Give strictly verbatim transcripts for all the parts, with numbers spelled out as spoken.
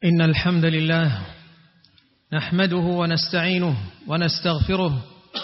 إن الحمد لله نحمده ونستعينه ونستغفره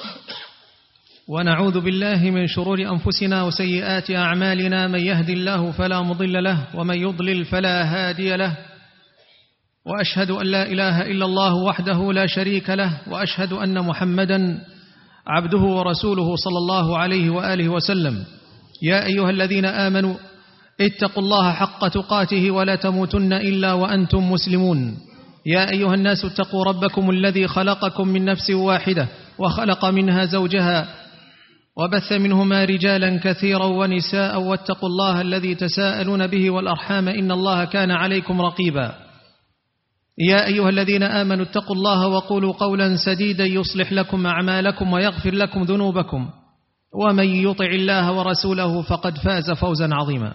ونعوذ بالله من شرور أنفسنا وسيئات أعمالنا. من يهد الله فلا مضل له ومن يضلل فلا هادي له، وأشهد أن لا إله إلا الله وحده لا شريك له، وأشهد أن محمدا عبده ورسوله صلى الله عليه وآله وسلم. يا أيها الذين آمنوا اتقوا الله حق تقاته ولا تموتن إلا وأنتم مسلمون. يا أيها الناس اتقوا ربكم الذي خلقكم من نفس واحدة وخلق منها زوجها وبث منهما رجالا كثيرا ونساء، واتقوا الله الذي تساءلون به والأرحام إن الله كان عليكم رقيبا. يا أيها الذين آمنوا اتقوا الله وقولوا قولا سديدا يصلح لكم أعمالكم ويغفر لكم ذنوبكم، ومن يطع الله ورسوله فقد فاز فوزا عظيما.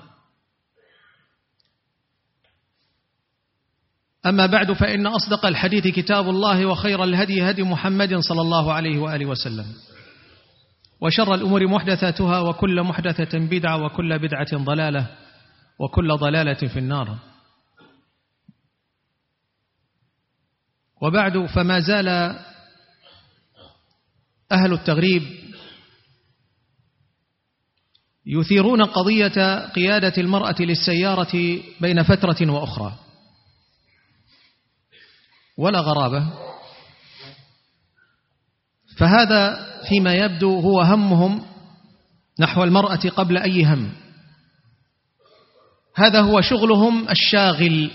أما بعد، فإن أصدق الحديث كتاب الله، وخير الهدي هدي محمد صلى الله عليه وآله وسلم، وشر الأمور محدثاتها، وكل محدثة بدعة، وكل بدعة ضلالة، وكل ضلالة في النار. وبعد، فما زال أهل التغريب يثيرون قضية قيادة المرأة للسيارة بين فترة وأخرى، ولا غرابة، فهذا فيما يبدو هو همهم نحو المرأة قبل أي هم. هذا هو شغلهم الشاغل،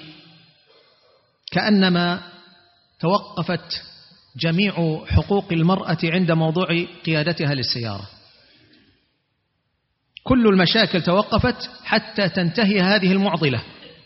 كأنما توقفت جميع حقوق المرأة عند موضوع قيادتها للسيارة. كل المشاكل توقفت حتى تنتهي هذه المعضلة،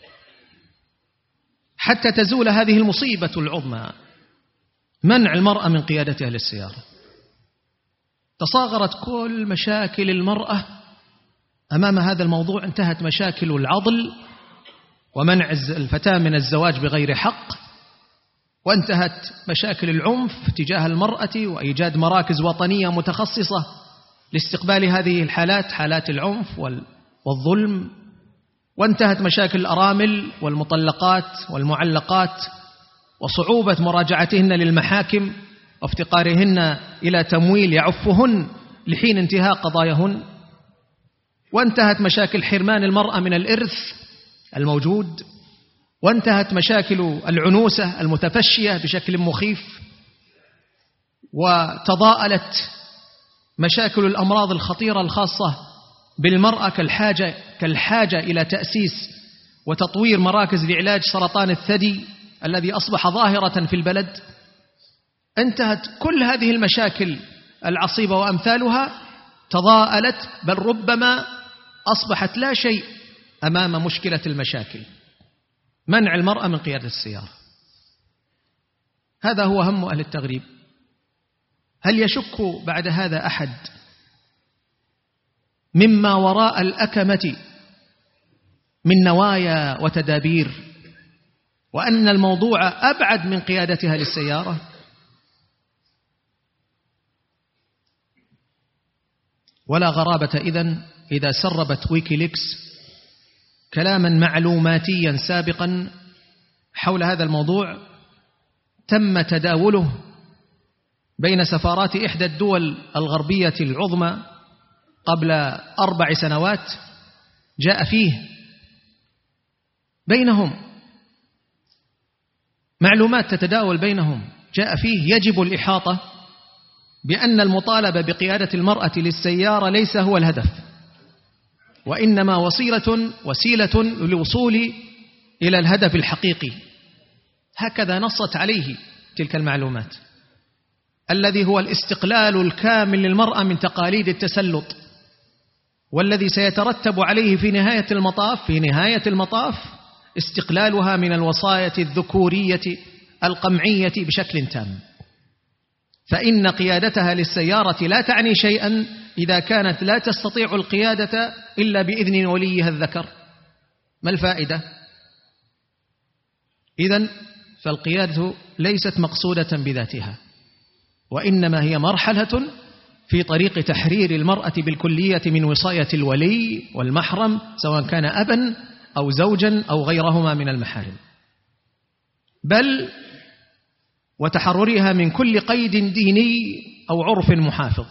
حتى تزول هذه المصيبة العظمى، منع المرأة من قيادتها للسيارة. تصاغرت كل مشاكل المرأة أمام هذا الموضوع. انتهت مشاكل العضل ومنع الفتاة من الزواج بغير حق، وانتهت مشاكل العنف تجاه المرأة وإيجاد مراكز وطنية متخصصة لاستقبال هذه الحالات، حالات العنف والظلم، وانتهت مشاكل الأرامل والمطلقات والمعلقات وصعوبة مراجعتهن للمحاكم وافتقارهن إلى تمويل يعفهن لحين انتهاء قضاياهن، وانتهت مشاكل حرمان المرأة من الإرث الموجود، وانتهت مشاكل العنوسة المتفشية بشكل مخيف، وتضاءلت مشاكل الأمراض الخطيرة الخاصة بالمرأة كالحاجة, كالحاجة إلى تأسيس وتطوير مراكز لعلاج سرطان الثدي الذي أصبح ظاهرة في البلد. انتهت كل هذه المشاكل العصيبة وأمثالها، تضاءلت، بل ربما أصبحت لا شيء أمام مشكلة المشاكل، منع المرأة من قيادة السيارة. هذا هو هم أهل التغريب. هل يشك بعد هذا أحد مما وراء الأكمة من نوايا وتدابير، وأن الموضوع أبعد من قيادتها للسيارة؟ ولا غرابة إذن إذا سربت ويكيليكس كلاما معلوماتيا سابقا حول هذا الموضوع تم تداوله بين سفارات إحدى الدول الغربية العظمى قبل أربع سنوات. جاء فيه بينهم معلومات تتداول بينهم، جاء فيه يجب الإحاطة بأن المطالبة بقيادة المرأة للسيارة ليس هو الهدف، وإنما وسيلة وسيلة للوصول إلى الهدف الحقيقي. هكذا نصت عليه تلك المعلومات، الذي هو الاستقلال الكامل للمرأة من تقاليد التسلط، والذي سيترتب عليه في نهاية المطاف في نهاية المطاف استقلالها من الوصاية الذكورية القمعية بشكل تام. فإن قيادتها للسيارة لا تعني شيئا إذا كانت لا تستطيع القيادة إلا بإذن وليها الذكر. ما الفائدة؟ إذن فالقيادة ليست مقصودة بذاتها، وإنما هي مرحلة في طريق تحرير المرأة بالكلية من وصاية الولي والمحرم، سواء كان أبا أو زوجا أو غيرهما من المحارم. بل وتحررها من كل قيد ديني أو عرف محافظ.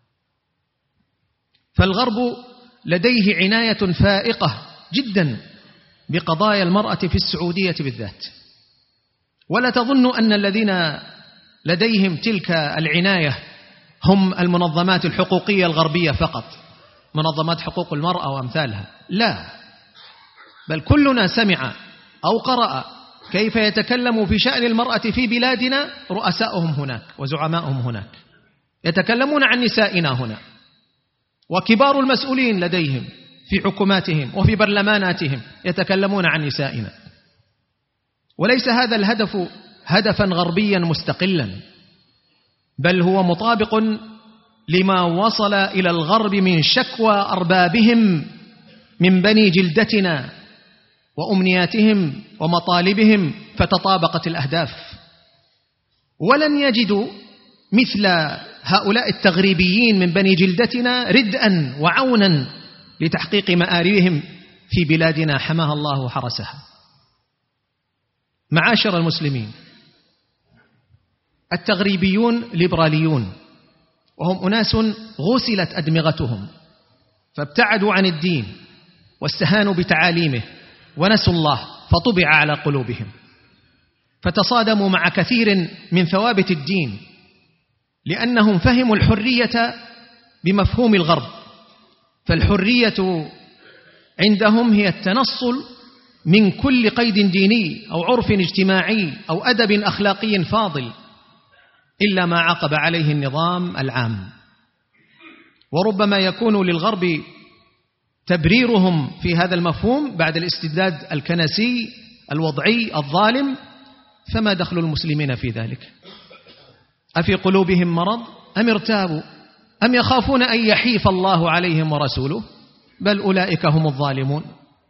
فالغرب لديه عناية فائقة جدا بقضايا المرأة في السعودية بالذات، ولا تظن أن الذين لديهم تلك العناية هم المنظمات الحقوقية الغربية فقط، منظمات حقوق المرأة وأمثالها، لا، بل كلنا سمع أو قرأ كيف يتكلم في شأن المرأة في بلادنا رؤساؤهم هناك وزعماؤهم هناك، يتكلمون عن نسائنا هنا، وكبار المسؤولين لديهم في حكوماتهم وفي برلماناتهم يتكلمون عن نسائنا. وليس هذا الهدف هدفا غربيا مستقلا، بل هو مطابق لما وصل إلى الغرب من شكوى أربابهم من بني جلدتنا وأمنياتهم ومطالبهم، فتطابقت الأهداف. ولن يجدوا مثل هؤلاء التغريبيين من بني جلدتنا ردءا وعونا لتحقيق مآربهم في بلادنا حماها الله وحرسها. معاشر المسلمين، التغريبيون ليبراليون، وهم أناس غسلت أدمغتهم فابتعدوا عن الدين واستهانوا بتعاليمه ونسوا الله فطبع على قلوبهم، فتصادموا مع كثير من ثوابت الدين لأنهم فهموا الحرية بمفهوم الغرب. فالحرية عندهم هي التنصل من كل قيد ديني أو عرف اجتماعي أو أدب أخلاقي فاضل إلا ما عقب عليه النظام العام. وربما يكون للغرب تبريرهم في هذا المفهوم بعد الاستبداد الكنسي الوضعي الظالم، فما دخل المسلمين في ذلك؟ أفي قلوبهم مرض أم ارتابوا أم يخافون أن يحيف الله عليهم ورسوله؟ بل أولئك هم الظالمون.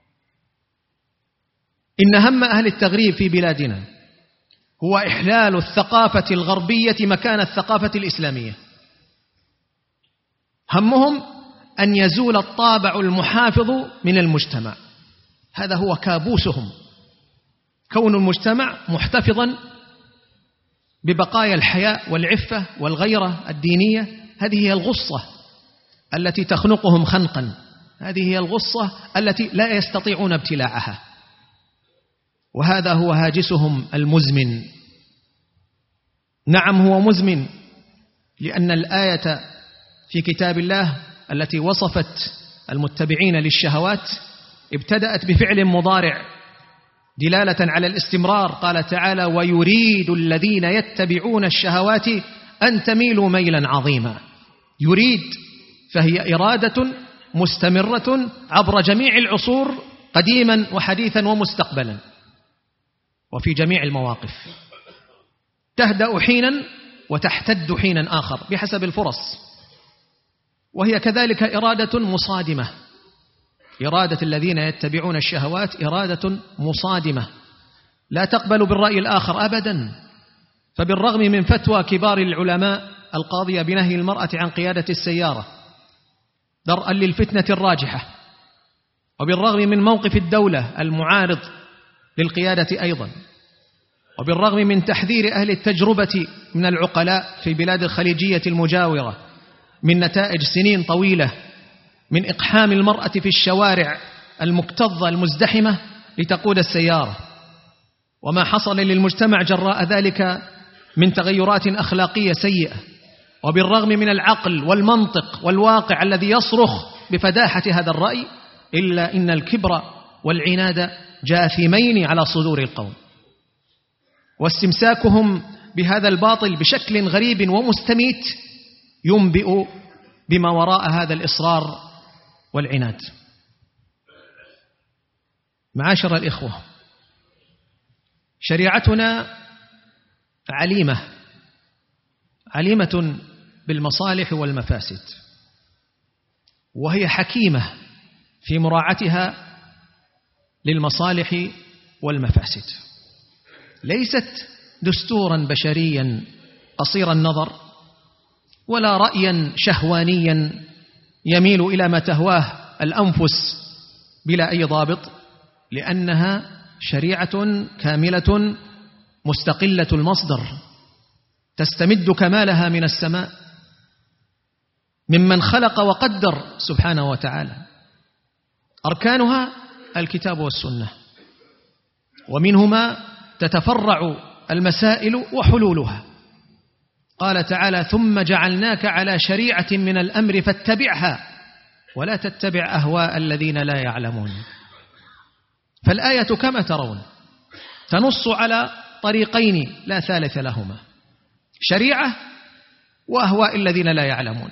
إن هم أهل التغريب في بلادنا هو إحلال الثقافة الغربية مكان الثقافة الإسلامية. همهم أن يزول الطابع المحافظ من المجتمع، هذا هو كابوسهم، كون المجتمع محتفظا ببقايا الحياء والعفة والغيرة الدينية. هذه هي الغصة التي تخنقهم خنقا، هذه هي الغصة التي لا يستطيعون ابتلاعها، وهذا هو هاجسهم المزمن. نعم هو مزمن، لأن الآية في كتاب الله التي وصفت المتبعين للشهوات ابتدأت بفعل مضارع دلالة على الاستمرار. قال تعالى: ويريد الذين يتبعون الشهوات أن تميلوا ميلا عظيما. يريد، فهي إرادة مستمرة عبر جميع العصور قديما وحديثا ومستقبلا وفي جميع المواقف، تهدأ حينا وتحتد حينا آخر بحسب الفرص. وهي كذلك إرادة مصادمة، إرادة الذين يتبعون الشهوات إرادة مصادمة لا تقبل بالرأي الآخر أبدا. فبالرغم من فتوى كبار العلماء القاضية بنهي المرأة عن قيادة السيارة درءا للفتنة الراجحة، وبالرغم من موقف الدولة المعارض للقيادة أيضا، وبالرغم من تحذير أهل التجربة من العقلاء في البلاد الخليجية المجاورة من نتائج سنين طويلة من إقحام المرأة في الشوارع المكتظة المزدحمة لتقود السيارة، وما حصل للمجتمع جراء ذلك من تغيرات أخلاقية سيئة، وبالرغم من العقل والمنطق والواقع الذي يصرخ بفداحة هذا الرأي، إلا إن الكبر والعناد جاثمين على صدور القوم، واستمساكهم بهذا الباطل بشكل غريب ومستميت ينبئ بما وراء هذا الإصرار والعناد. معاشر الإخوة، شريعتنا عليمة عليمة بالمصالح والمفاسد، وهي حكيمة في مراعاتها للمصالح والمفاسد، ليست دستورا بشريا قصير النظر ولا رأيا شهوانيا يميل إلى ما تهواه الأنفس بلا أي ضابط، لأنها شريعة كاملة مستقلة المصدر، تستمد كمالها من السماء، ممن خلق وقدر سبحانه وتعالى. أركانها الكتاب والسنة، ومنهما تتفرع المسائل وحلولها. قال تعالى: ثم جعلناك على شريعة من الأمر فاتبعها ولا تتبع أهواء الذين لا يعلمون. فالآية كما ترون تنص على طريقين لا ثالث لهما: شريعة وأهواء الذين لا يعلمون،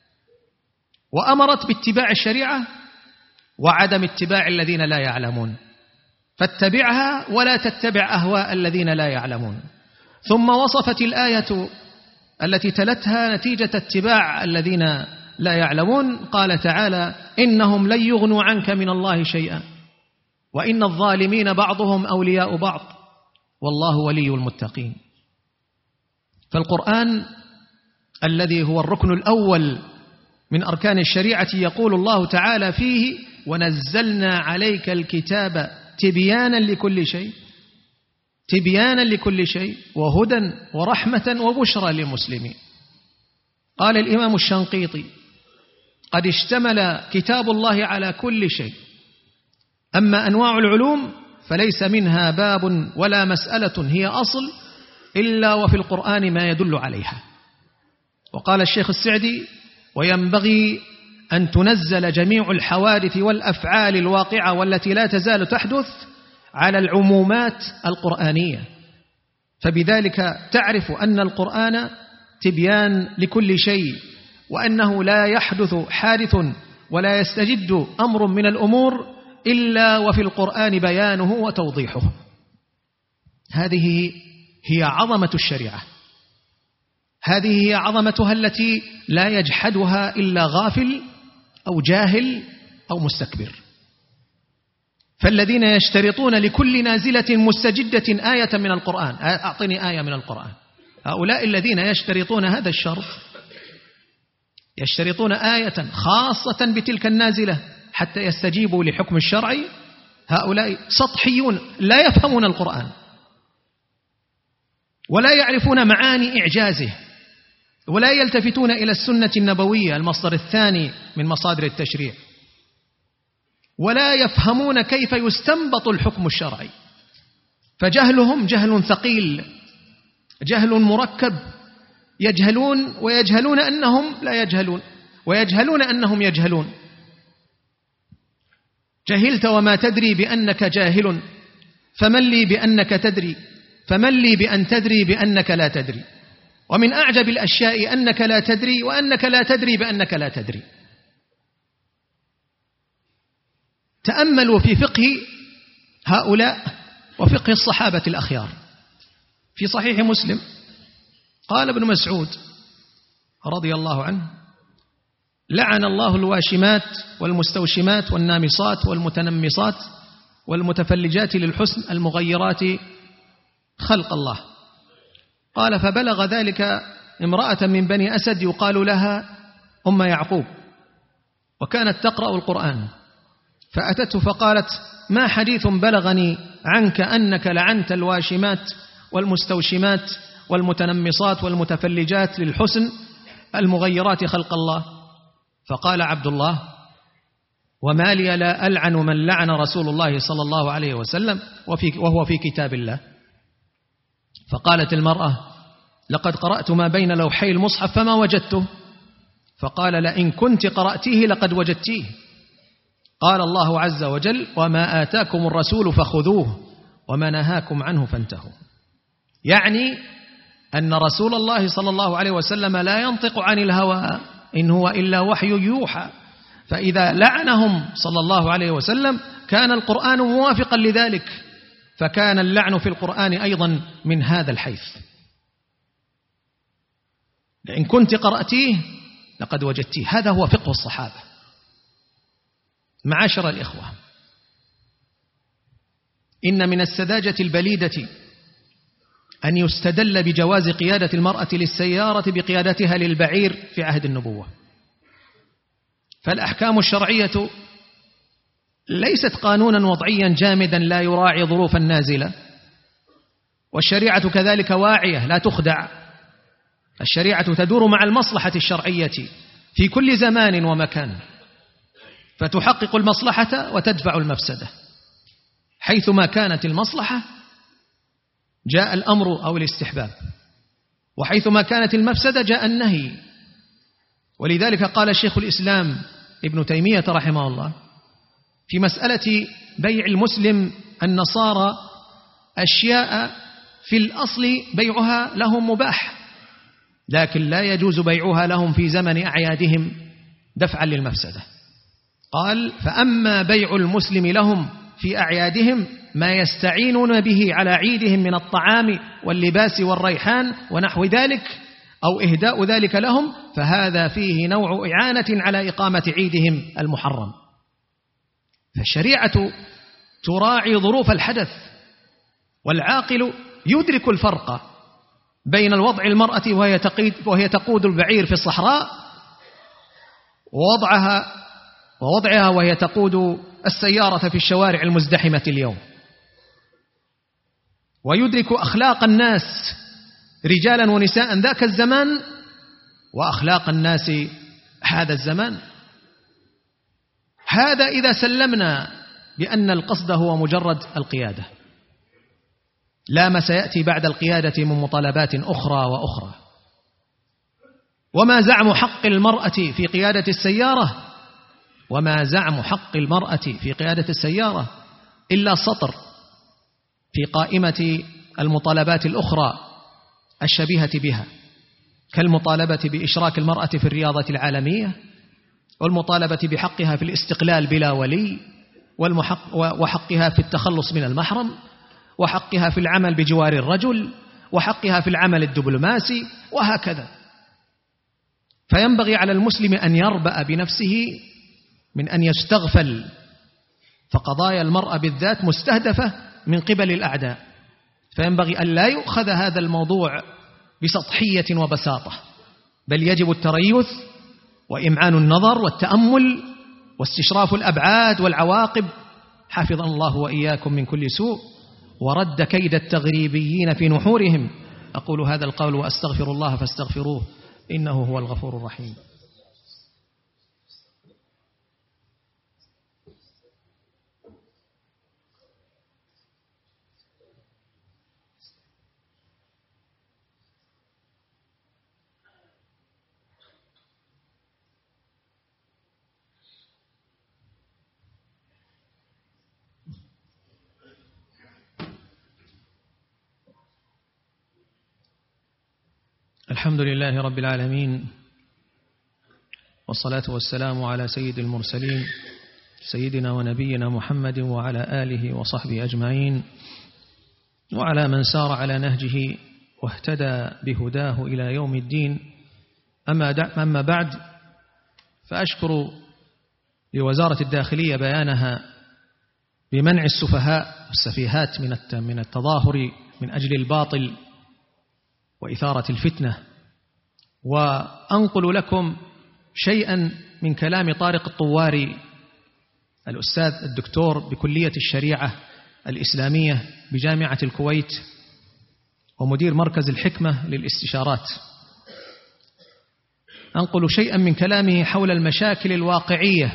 وأمرت باتباع الشريعة وعدم اتباع الذين لا يعلمون، فاتبعها ولا تتبع أهواء الذين لا يعلمون. ثم وصفت الآية التي تلتها نتيجة اتباع الذين لا يعلمون، قال تعالى: إنهم لن يغنوا عنك من الله شيئا وإن الظالمين بعضهم أولياء بعض والله ولي المتقين. فالقرآن الذي هو الركن الأول من أركان الشريعة يقول الله تعالى فيه: ونزلنا عليك الكتاب تبيانا لكل شيء، تبيانا لكل شيء وهدى ورحمة وبشرى للمسلمين. قال الإمام الشنقيطي: قد اشتمل كتاب الله على كل شيء، أما أنواع العلوم فليس منها باب ولا مسألة هي أصل إلا وفي القرآن ما يدل عليها. وقال الشيخ السعدي: وينبغي أن تنزل جميع الحوادث والأفعال الواقعة والتي لا تزال تحدث على العمومات القرآنية، فبذلك تعرف أن القرآن تبيان لكل شيء، وأنه لا يحدث حادث ولا يستجد أمر من الأمور إلا وفي القرآن بيانه وتوضيحه. هذه هي عظمة الشريعة، هذه هي عظمتها التي لا يجحدها إلا غافل أو جاهل أو مستكبر. فالذين يشترطون لكل نازلة مستجدة آية من القرآن، أعطني آية من القرآن، هؤلاء الذين يشترطون هذا الشرط، يشترطون آية خاصة بتلك النازلة حتى يستجيبوا لحكم الشرع، هؤلاء سطحيون لا يفهمون القرآن ولا يعرفون معاني إعجازه، ولا يلتفتون إلى السنة النبوية المصدر الثاني من مصادر التشريع، ولا يفهمون كيف يستنبط الحكم الشرعي. فجهلهم جهل ثقيل، جهل مركب، يجهلون ويجهلون أنهم لا يجهلون، ويجهلون أنهم يجهلون. جهلت وما تدري بأنك جاهل، فمن لي بأنك تدري، فمن لي بأن تدري بأنك لا تدري. ومن أعجب الأشياء أنك لا تدري وأنك لا تدري بأنك لا تدري. تأملوا في فقه هؤلاء وفقه الصحابة الأخيار. في صحيح مسلم قال ابن مسعود رضي الله عنه: لعن الله الواشمات والمستوشمات والنامصات والمتنمصات والمتفلجات للحسن المغيرات خلق الله. قال: فبلغ ذلك امرأة من بني أسد يقال لها أم يعقوب، وكانت تقرأ القرآن، فأتته فقالت: ما حديث بلغني عنك أنك لعنت الواشمات والمستوشمات والمتنمصات والمتفلجات للحسن المغيرات خلق الله؟ فقال عبد الله: وما لي لا ألعن من لعن رسول الله صلى الله عليه وسلم وهو في كتاب الله. فقالت المرأة: لقد قرأت ما بين لوحي المصحف فما وجدته. فقال: لئن كنت قرأتيه لقد وجدتيه. قال الله عز وجل: وما آتاكم الرسول فخذوه وما نهاكم عنه فانتهوا. يعني أن رسول الله صلى الله عليه وسلم لا ينطق عن الهوى، إن هو إلا وحي يوحى. فإذا لعنهم صلى الله عليه وسلم كان القرآن موافقا لذلك، فكان اللعن في القرآن أيضا من هذا الحيث. لئن كنت قرأتيه لقد وجدتيه. هذا هو فقه الصحابة. معاشر الإخوة، إن من السذاجة البليدة أن يستدل بجواز قيادة المرأة للسيارة بقيادتها للبعير في عهد النبوة. فالأحكام الشرعية ليست قانونا وضعيا جامدا لا يراعي ظروف النازلة، والشريعة كذلك واعية لا تخدع. الشريعة تدور مع المصلحة الشرعية في كل زمان ومكان، فتحقق المصلحة وتدفع المفسدة. حيثما كانت المصلحة جاء الأمر أو الاستحباب، وحيثما كانت المفسدة جاء النهي. ولذلك قال شيخ الإسلام ابن تيمية رحمه الله في مسألة بيع المسلم النصارى أشياء في الأصل بيعها لهم مباح، لكن لا يجوز بيعها لهم في زمن أعيادهم دفعا للمفسدة. قال: فأما بيع المسلم لهم في أعيادهم ما يستعينون به على عيدهم من الطعام واللباس والريحان ونحو ذلك، أو إهداء ذلك لهم، فهذا فيه نوع إعانة على إقامة عيدهم المحرم. فالشريعة تراعي ظروف الحدث، والعاقل يدرك الفرق بين الوضع المرأة وهي تقيد وهي تقود البعير في الصحراء ووضعها ووضعها وهي تقود السيارة في الشوارع المزدحمة اليوم، ويدرك أخلاق الناس رجالا ونساء ذاك الزمان وأخلاق الناس هذا الزمان. هذا إذا سلمنا بأن القصد هو مجرد القيادة، لا ما سيأتي بعد القيادة من مطالبات أخرى وأخرى. وما زعم حق المرأة في قيادة السيارة وما زعم حق المرأة في قيادة السيارة إلا سطر في قائمة المطالبات الأخرى الشبيهة بها، كالمطالبة بإشراك المرأة في الرياضة العالمية، والمطالبة بحقها في الاستقلال بلا ولي، وحقها في التخلص من المحرم، وحقها في العمل بجوار الرجل، وحقها في العمل الدبلوماسي، وهكذا. فينبغي على المسلم أن يربأ بنفسه من أن يستغفل، فقضايا المرأة بالذات مستهدفة من قبل الأعداء، فينبغي أن لا يؤخذ هذا الموضوع بسطحية وبساطة، بل يجب التريث وإمعان النظر والتأمل واستشراف الأبعاد والعواقب، حفظنا الله وإياكم من كل سوء، ورد كيد التغريبيين في نحورهم. أقول هذا القول وأستغفر الله فاستغفروه إنه هو الغفور الرحيم. الحمد لله رب العالمين، والصلاة والسلام على سيد المرسلين سيدنا ونبينا محمد وعلى آله وصحبه أجمعين، وعلى من سار على نهجه واهتدى بهداه إلى يوم الدين. أما بعد، فأشكر لوزارة الداخلية بيانها بمنع السفهاء والسفيهات من التظاهر من أجل الباطل وإثارة الفتنة. وأنقل لكم شيئا من كلام طارق الطواري الأستاذ الدكتور بكلية الشريعة الإسلامية بجامعة الكويت ومدير مركز الحكمة للاستشارات. أنقل شيئا من كلامه حول المشاكل الواقعية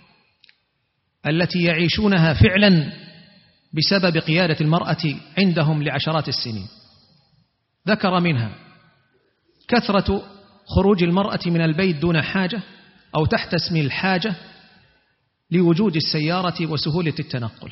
التي يعيشونها فعلا بسبب قيادة المرأة عندهم لعشرات السنين. ذكر منها كثرة خروج المرأة من البيت دون حاجة أو تحت اسم الحاجة لوجود السيارة وسهولة التنقل.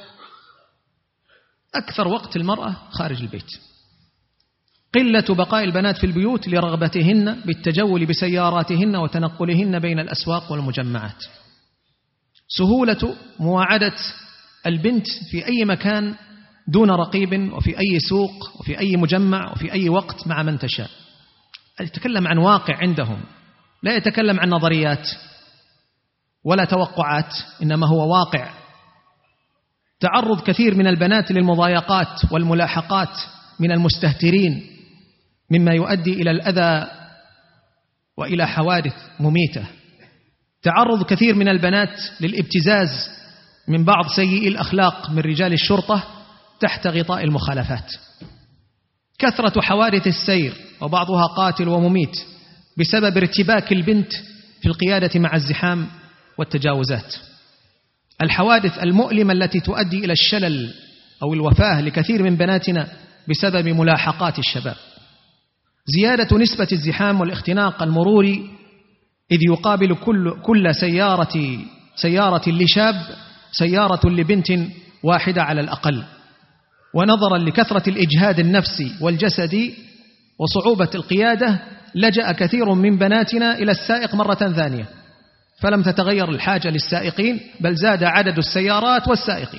أكثر وقت المرأة خارج البيت، قلة بقاء البنات في البيوت لرغبتهن بالتجول بسياراتهن وتنقلهن بين الأسواق والمجمعات، سهولة مواعدة البنت في أي مكان دون رقيب وفي أي سوق وفي أي مجمع وفي أي وقت مع من تشاء. يتكلم عن واقع عندهم، لا يتكلم عن نظريات ولا توقعات، إنما هو واقع. تعرض كثير من البنات للمضايقات والملاحقات من المستهترين، مما يؤدي إلى الأذى وإلى حوادث مميتة. تعرض كثير من البنات للابتزاز من بعض سيئي الأخلاق من رجال الشرطة تحت غطاء المخالفات. كثرة حوادث السير وبعضها قاتل ومميت بسبب ارتباك البنت في القيادة مع الزحام والتجاوزات. الحوادث المؤلمة التي تؤدي إلى الشلل أو الوفاة لكثير من بناتنا بسبب ملاحقات الشباب. زيادة نسبة الزحام والاختناق المروري، إذ يقابل كل, كل سيارة, سيارة لشاب سيارة لبنت واحدة على الأقل. ونظرا لكثرة الإجهاد النفسي والجسدي وصعوبة القيادة لجأ كثير من بناتنا إلى السائق مرة ثانية، فلم تتغير الحاجة للسائقين بل زاد عدد السيارات والسائقين.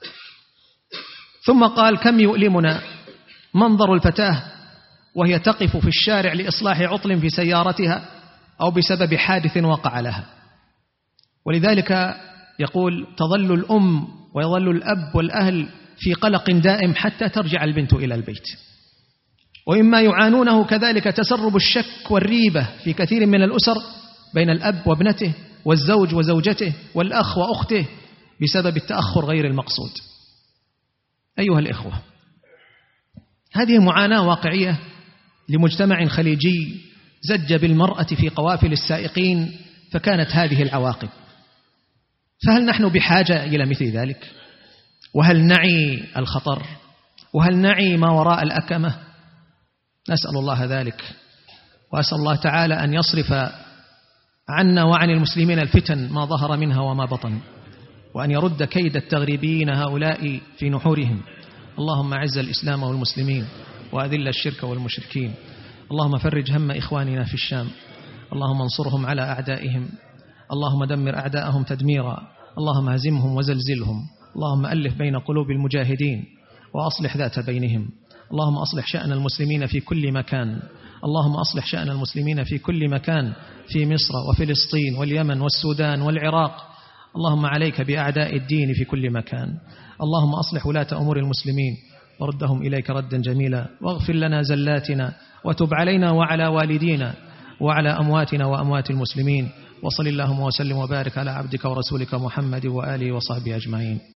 ثم قال: كم يؤلمنا منظر الفتاة وهي تقف في الشارع لإصلاح عطل في سيارتها أو بسبب حادث وقع لها. ولذلك يقول: تظل الأم ويظل الأب والأهل في قلق دائم حتى ترجع البنت إلى البيت. وإما يعانونه كذلك تسرب الشك والريبة في كثير من الأسر بين الأب وابنته والزوج وزوجته والأخ وأخته بسبب التأخر غير المقصود. أيها الإخوة، هذه معاناة واقعية لمجتمع خليجي زج بالمرأة في قوافل السائقين فكانت هذه العواقب. فهل نحن بحاجة إلى مثل ذلك؟ وهل نعي الخطر؟ وهل نعي ما وراء الأكمة؟ نسأل الله ذلك، وأسأل الله تعالى أن يصرف عنا وعن المسلمين الفتن ما ظهر منها وما بطن، وأن يرد كيد التغريبيين هؤلاء في نحورهم. اللهم أعز الإسلام والمسلمين وأذل الشرك والمشركين. اللهم فرج هم إخواننا في الشام، اللهم انصرهم على أعدائهم، اللهم دمر أعداءهم تدميرا، اللهم هزمهم وزلزلهم، اللهم ألف بين قلوب المجاهدين وأصلح ذات بينهم، اللهم أصلح شأن المسلمين في كل مكان، اللهم أصلح شأن المسلمين في كل مكان، في مصر وفلسطين واليمن والسودان والعراق. اللهم عليك بأعداء الدين في كل مكان. اللهم أصلح ولاة أمور المسلمين وردهم إليك ردا جميلا، واغفر لنا زلاتنا وتب علينا وعلى والدينا وعلى أمواتنا وأموات المسلمين. وصل اللهم وسلم وبارك على عبدك ورسولك محمد وآله وصحبه أجمعين.